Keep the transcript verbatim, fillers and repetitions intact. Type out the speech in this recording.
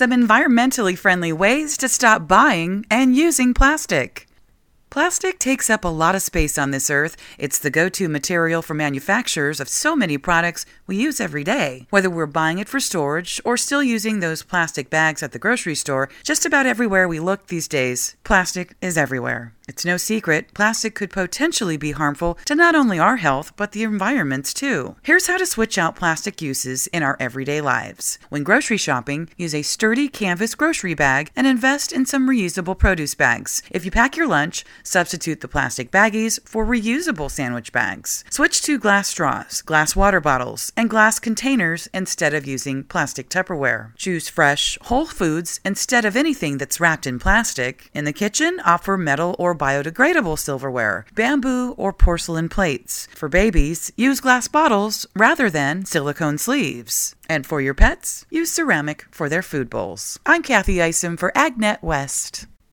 some environmentally friendly ways to stop buying and using plastic. Plastic takes up a lot of space on this earth. It's the go-to material for manufacturers of so many products we use every day. Whether we're buying it for storage or still using those plastic bags at the grocery store, just about everywhere we look these days, plastic is everywhere. It's no secret, plastic could potentially be harmful to not only our health, but the environment's too. Here's how to switch out plastic uses in our everyday lives. When grocery shopping, use a sturdy canvas grocery bag and invest in some reusable produce bags. If you pack your lunch, substitute the plastic baggies for reusable sandwich bags. Switch to glass straws, glass water bottles, and glass containers instead of using plastic Tupperware. Choose fresh, whole foods instead of anything that's wrapped in plastic. In the kitchen, offer metal or biodegradable silverware, bamboo or porcelain plates. For babies, use glass bottles rather than silicone sleeves. And for your pets, use ceramic for their food bowls. I'm Kathy Isom for AgNet West.